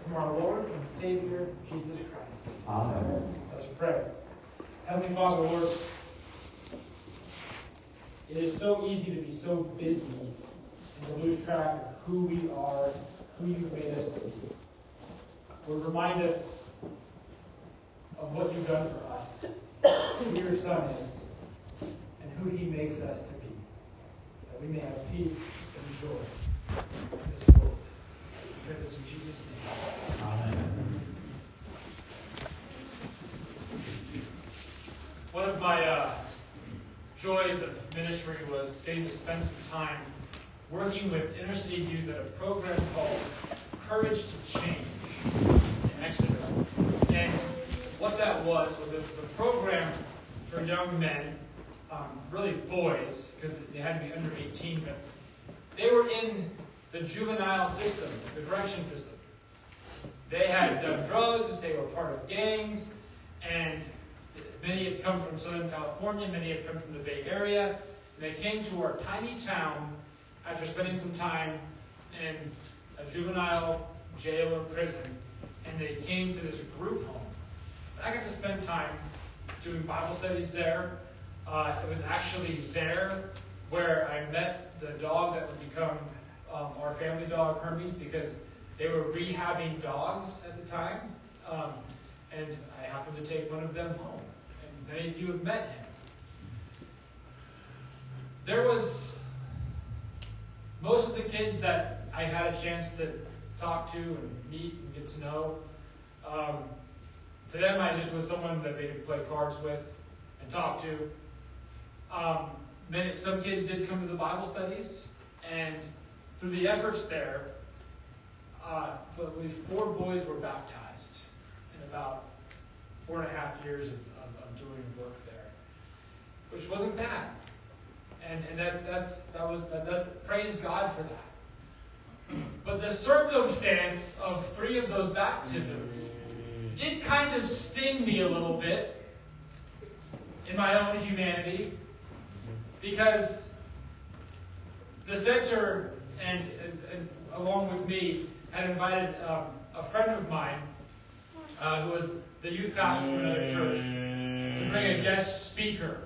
from our Lord and Savior, Jesus Christ. Amen. Let's pray. Heavenly Father, Lord, it is so easy to be so busy and to lose track of who we are, who you've made us to be. Lord, remind us of what you've done for us, who your Son is, and who he makes us to be, that we may have peace and joy in this world. We pray this in Jesus' name. Amen. One of my joys of ministry was getting to spend some time working with inner city youth at a program called Courage to Change in Exeter. And what that was a program for young men, really boys, because they had to be under 18, but they were in the juvenile system, the correction system. They had done drugs, they were part of gangs, and many had come from Southern California, many had come from the Bay Area, and they came to our tiny town after spending some time in a juvenile jail or prison, and they came to this group home. I got to spend time doing Bible studies there. It was actually there where I met the dog that would become our family dog, Hermes, because they were rehabbing dogs at the time, and I happened to take one of them home. And many of you have met him. There was most of the kids that I had a chance to talk to and meet and get to know. To them, I just was someone that they could play cards with and talk to. Some kids did come to the Bible studies, and through the efforts there, but 4 boys were baptized in about 4.5 years of doing work there, which wasn't bad, and that's praise God for that. But the circumstance of 3 of those baptisms did kind of sting me a little bit in my own humanity, because the center and along with me had invited a friend of mine who was the youth pastor from another church to bring a guest speaker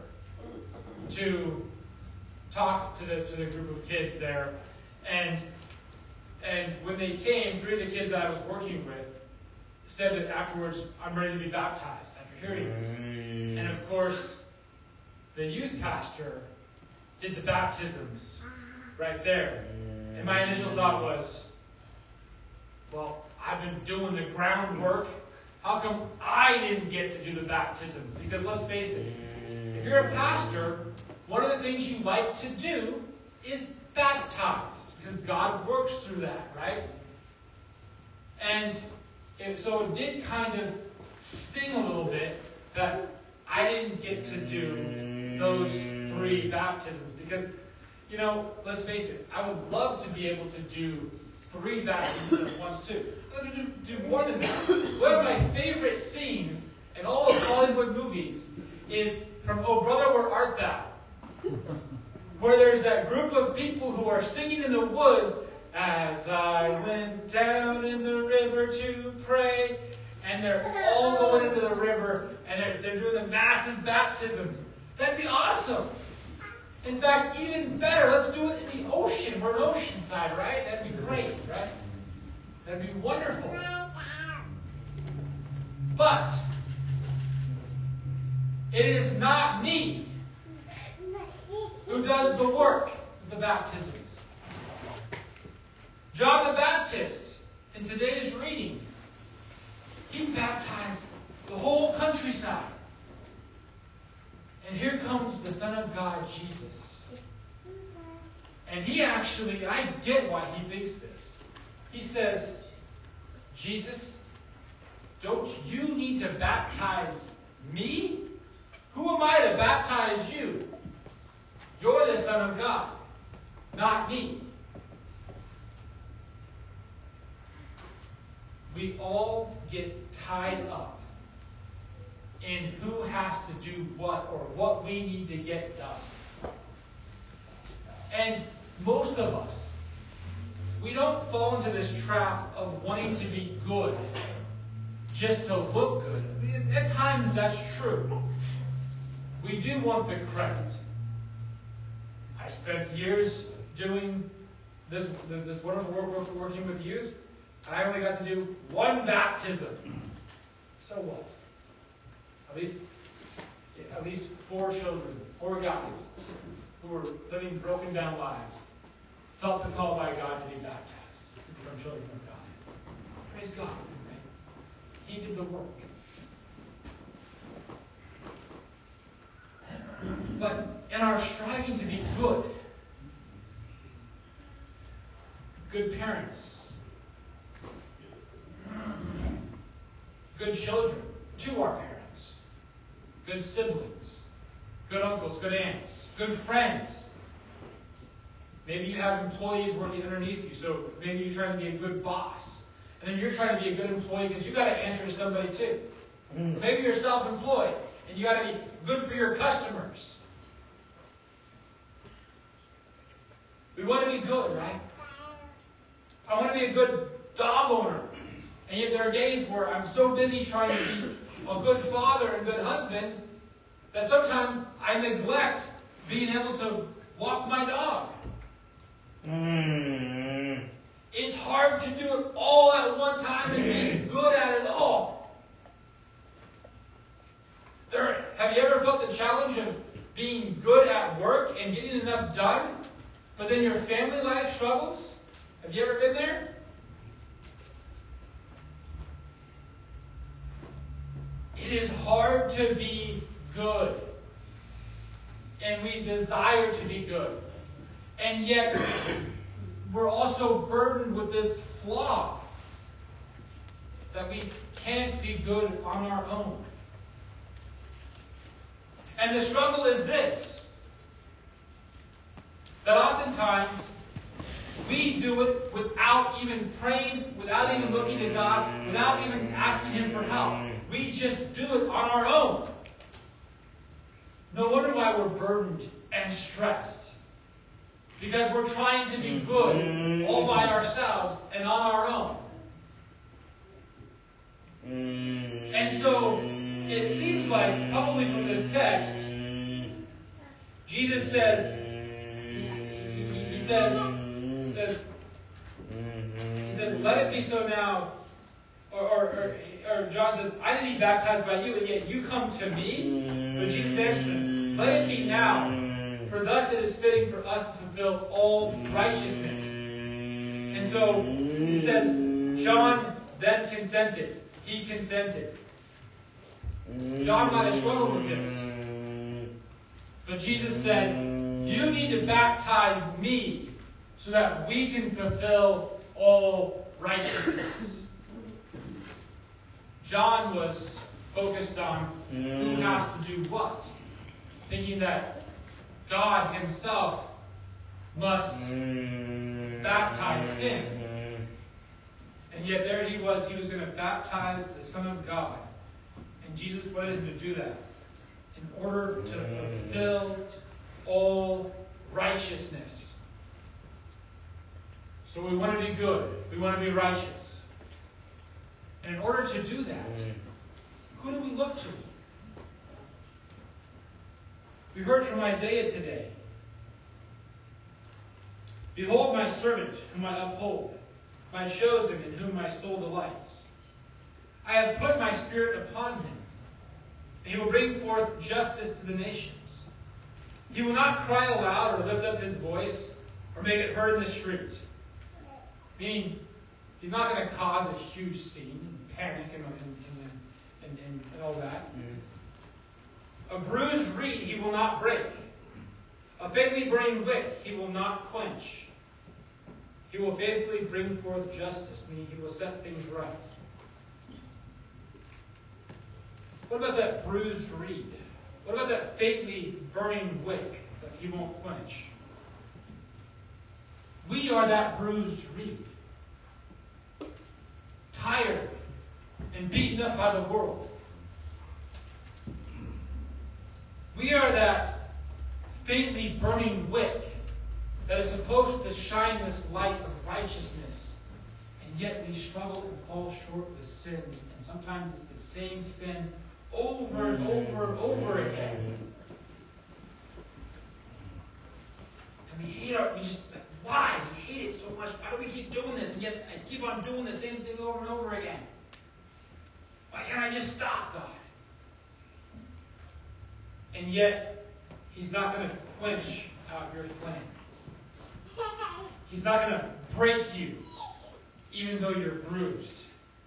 to talk to the group of kids there. And when they came, 3 of the kids that I was working with said that afterwards, I'm ready to be baptized after hearing this. And of course, the youth pastor did the baptisms right there. And my initial thought was, well, I've been doing the groundwork. How come I didn't get to do the baptisms? Because let's face it, if you're a pastor, one of the things you like to do is baptize, because God works through that, right? And so it did kind of sting a little bit that I didn't get to do those 3 baptisms, because, let's face it, I would love to be able to do 3 baptisms at once too. I'd love to do more than that. One of my favorite scenes in all of Hollywood movies is from Oh Brother, Where Art Thou? Where there's that group of people who are singing in the woods, as I went down in the river to pray, and they're all going into the river, and they're doing the massive baptisms. That'd be awesome. In fact, even better, let's do it in the ocean. We're in Oceanside, right? That'd be great, right? That'd be wonderful. But it is not me who does the work of the baptisms. John the Baptist, in today's reading, he baptized the whole countryside. And here comes the Son of God, Jesus. And he actually, I get why he thinks this. He says, Jesus, don't you need to baptize me? Who am I to baptize you? You're the Son of God, not me. We all get tied up in who has to do what or what we need to get done. And most of us we don't fall into this trap of wanting to be good just to look good. I mean, at times that's true. We do want the credit. I spent years doing this wonderful work working with youth. I only got to do one baptism. So what? At least 4 children, 4 guys who were living broken down lives felt the call by God to be baptized, to become children of God. Praise God. Right? He did the work. But in our striving to be good parents, good children to our parents, good siblings, good uncles, good aunts, good friends. Maybe you have employees working underneath you, so maybe you're trying to be a good boss. And then you're trying to be a good employee because you've got to answer to somebody too. Maybe you're self-employed and you got to be good for your customers. We want to be good, right? I want to be a good dog owner. And yet there are days where I'm so busy trying to be a good father and good husband that sometimes I neglect being able to walk my dog. It's hard to do it all at one time and be good at it all. Have you ever felt the challenge of being good at work and getting enough done, but then your family life struggles? Have you ever been there? It is hard to be good. And we desire to be good. And yet, we're also burdened with this flaw that we can't be good on our own. And the struggle is this, that oftentimes we do it without even praying, without even looking to God, without even asking Him for help. We just do it on our own. No wonder why we're burdened and stressed. Because we're trying to be good all by ourselves and on our own. And so, it seems like, probably from this text, Jesus says, he says, let it be so now. Or John says, I didn't be baptized by you, and yet you come to me. But Jesus answered him, let it be now. For thus it is fitting for us to fulfill all righteousness. And so, he says, John then consented. He consented. John might have struggled with this. But Jesus said, you need to baptize me so that we can fulfill all righteousness. John was focused on who has to do what, thinking that God Himself must baptize him. And yet there he was going to baptize the Son of God. And Jesus wanted him to do that in order to fulfill all righteousness. So we want to be good. We want to be righteous. And in order to do that, who do we look to? We heard from Isaiah today. Behold my servant, whom I uphold, my chosen, in whom my soul delights. I have put my spirit upon him, and he will bring forth justice to the nations. He will not cry aloud or lift up his voice or make it heard in the street. Meaning, he's not going to cause a huge scene and panic and all that. A bruised reed he will not break. A faintly burning wick he will not quench. He will faithfully bring forth justice, meaning he will set things right. What about that bruised reed? What about that faintly burning wick that he won't quench? We are that bruised reed. Tired and beaten up by the world. We are that faintly burning wick that is supposed to shine this light of righteousness. And yet we struggle and fall short with sins. And sometimes it's the same sin over and over and over again. And we hate why? We hate it so much. Why do we keep doing this? And yet I keep on doing the same thing over and over again. Why can't I just stop, God? And yet, He's not going to quench out your flame. He's not going to break you, even though you're bruised.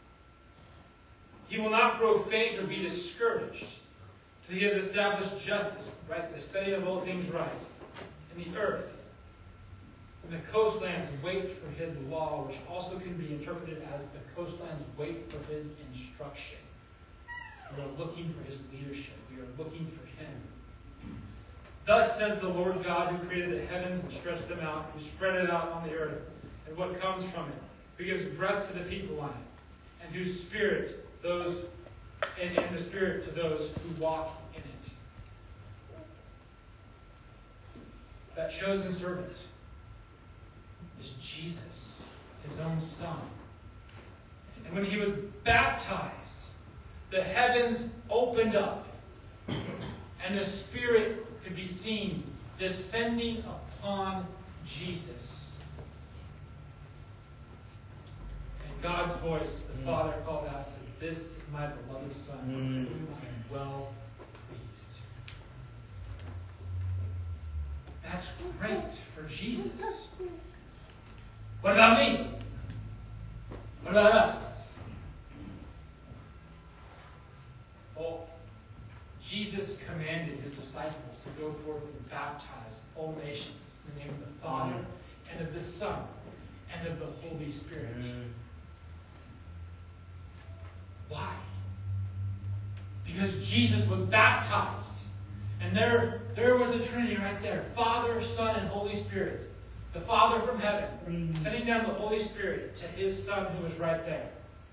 He will not grow faint or be discouraged till He has established justice, right? The study of all things right, in the earth. And the coastlands wait for His law, which also can be interpreted as the coastlands wait for His instruction. We are looking for His leadership. We are looking for Him. Thus says the Lord God, who created the heavens and stretched them out, who spread it out on the earth, and what comes from it, who gives breath to the people on it, and whose spirit and the spirit to those who walk in it. That chosen servant is Jesus, His own Son. And when He was baptized, the heavens opened up, and the Spirit could be seen descending upon Jesus. And God's voice, the Father called out and said, "This is my beloved Son, with whom I am well pleased." That's great for Jesus. What about me? What about us? Well, Jesus commanded His disciples to go forth and baptize all nations in the name of the Father and of the Son and of the Holy Spirit. Why? Because Jesus was baptized. And there was the Trinity right there. Father, Son, and Holy Spirit. The Father from heaven, sending down the Holy Spirit to His Son who was right there.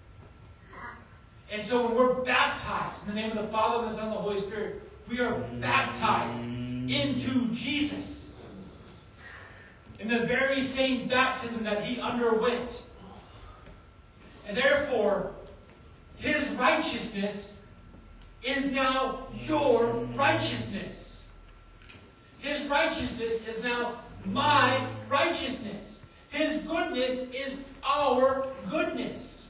And so when we're baptized in the name of the Father, and the Son, and the Holy Spirit, we are baptized into Jesus. In the very same baptism that He underwent. And therefore, His righteousness is now your righteousness. His righteousness is now my righteousness. His goodness is our goodness.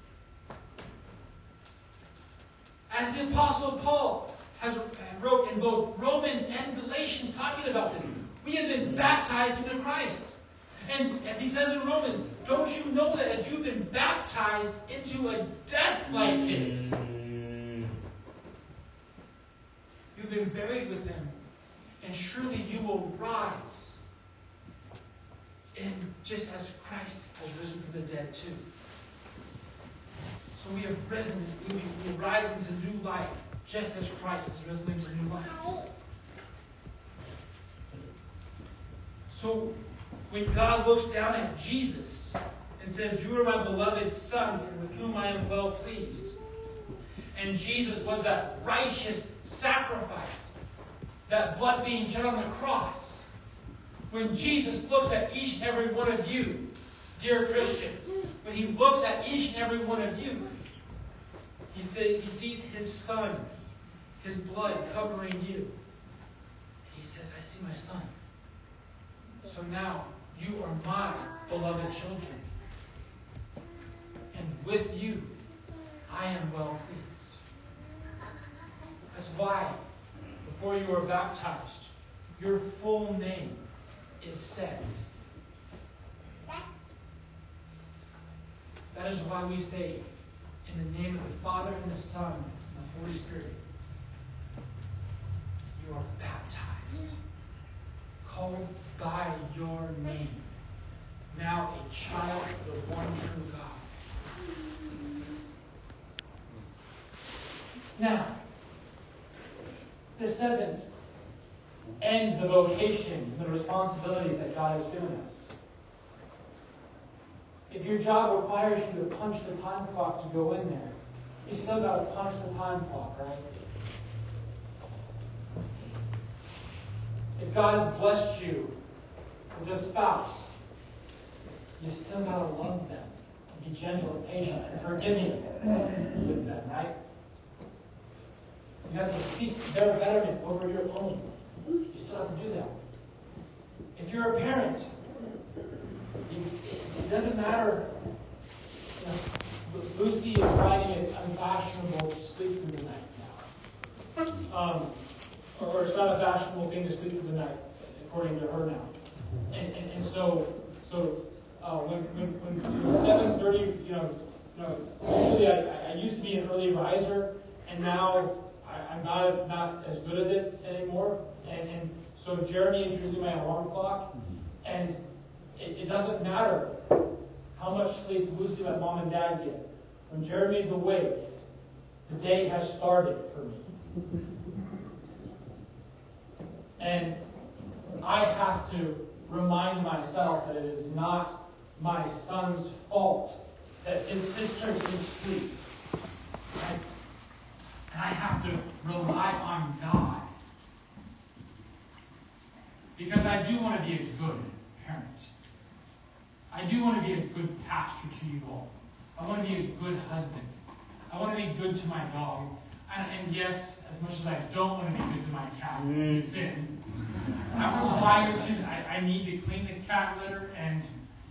As the Apostle Paul wrote in both Romans and Galatians talking about this, we have been baptized into Christ. And as he says in Romans, don't you know that as you've been baptized into a death like His, you've been buried with Him, and surely you will rise. And just as Christ has risen from the dead too. So we have risen, we rise into new life, just as Christ has risen into new life. So when God looks down at Jesus and says, "You are my beloved Son, and with whom I am well pleased," and Jesus was that righteous sacrifice, that blood being shed on the cross. When Jesus looks at each and every one of you, dear Christians, when He looks at each and every one of you, He sees His Son, His blood covering you. And He says, "I see my Son. So now you are my beloved children. And with you, I am well pleased." That's why, before you are baptized, your full name is said. That is why we say, in the name of the Father and the Son and the Holy Spirit, you are baptized, called by your name, now a child of the one true God. Now, this doesn't end the vocations and the responsibilities that God has given us. If your job requires you to punch the time clock to go in there, you still got to punch the time clock, right? If God has blessed you with a spouse, you still got to love them. Be gentle and patient and forgiving with them, right? You have to seek their betterment over your own. You still have to do that. If you're a parent, it doesn't matter. You know, Lucy is finding it unfashionable to sleep through the night now. Or it's not a fashionable thing to sleep through the night, according to her now. And so when 7:30, usually I used to be an early riser, and now I'm not as good as it anymore. And so Jeremy is usually my alarm clock, and it doesn't matter how much sleep Lucy, my mom, and dad get. When Jeremy's awake, the day has started for me. And I have to remind myself that it is not my son's fault that his sister didn't sleep. Right? And I have to rely on God. Because I do want to be a good parent. I do want to be a good pastor to you all. I want to be a good husband. I want to be good to my dog. And yes, as much as I don't want to be good to my cat, it's a sin. I'm required to. I need to clean the cat litter and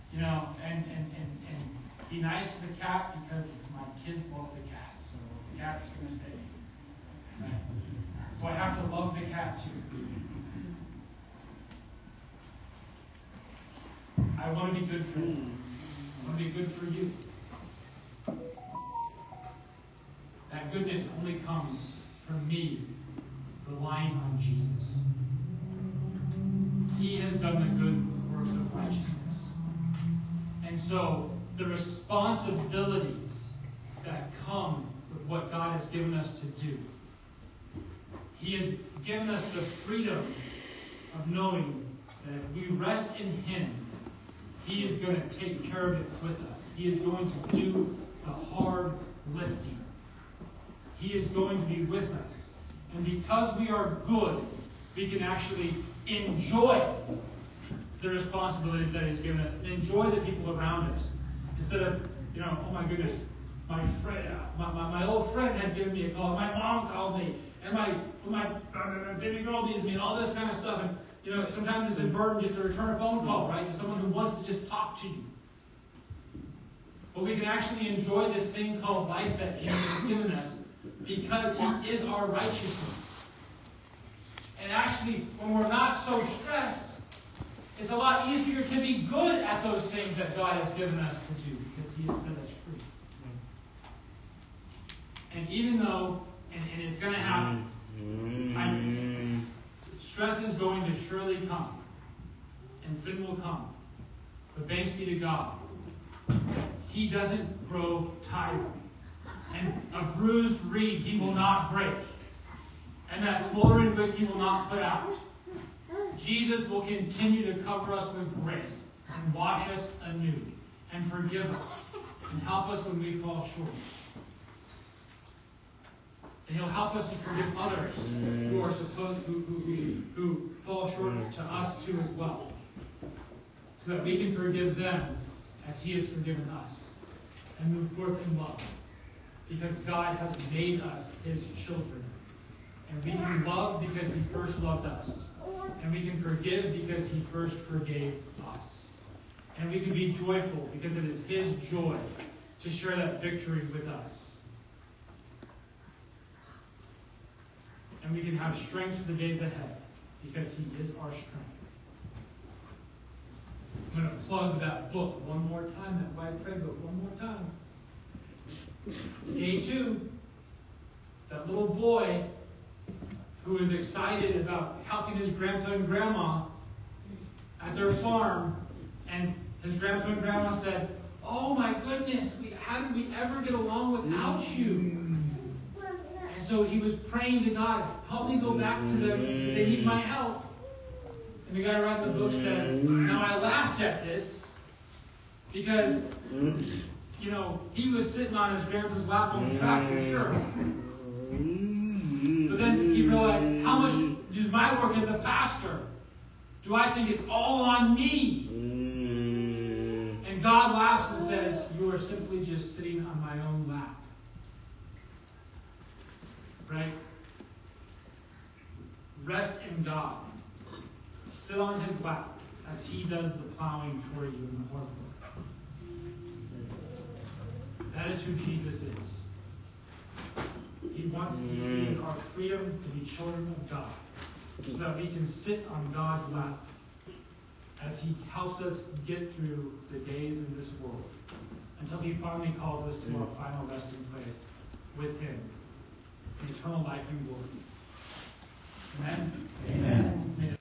be nice to the cat because my kids love the cat. So the cat's going to stay. Right? So I have to love the cat too. I want to be good for them. I want to be good for you. That goodness only comes from me relying on Jesus. He has done the good works of righteousness. And so the responsibilities that come with what God has given us to do, He has given us the freedom of knowing that if we rest in Him, He is going to take care of it with us. He is going to do the hard lifting. He is going to be with us. And because we are good, we can actually enjoy the responsibilities that He's given us and enjoy the people around us. Instead of, oh my goodness, my friend, my old friend had given me a call, my mom called me, and my baby girl needs me, and all this kind of stuff. And sometimes it's a burden just to return a phone call, right, to someone who wants to just talk to you. But we can actually enjoy this thing called life that Jesus has given us because He is our righteousness. And actually, when we're not so stressed, it's a lot easier to be good at those things that God has given us to do because He has set us free. And even though, and it's going to happen, stress is going to surely come, and sin will come. But thanks be to God, He doesn't grow tired. And a bruised reed He will not break. And that smoldering wick He will not put out. Jesus will continue to cover us with grace and wash us anew and forgive us and help us when we fall short. And He'll help us to forgive others who are who fall short to us too as well, so that we can forgive them as He has forgiven us and move forth in love, because God has made us His children, and we can love because He first loved us, and we can forgive because He first forgave us, and we can be joyful because it is His joy to share that victory with us. And we can have strength for the days ahead because He is our strength. I'm going to plug that book one more time, that Why Pray book one more time. Day 2, that little boy who was excited about helping his grandpa and grandma at their farm, and his grandpa and grandma said, "Oh my goodness, how did we ever get along without you?" And so he was praying to God, "Help me go back to them because they need my help." And the guy writing the book says, "Now I laughed at this because, he was sitting on his grandpa's lap on the tractor, sure. But then he realized, how much does my work as a pastor, do I think it's all on me?" And And God laughs and says, you are simply just sitting on my own lap. Right? Rest in God. Sit on his lap as he does the plowing for you in the hard work. That is who Jesus is. He is our freedom to be children of God, so that we can sit on God's lap as he helps us get through the days in this world until he finally calls us to our final resting place with him in eternal life and glory. Amen? Amen.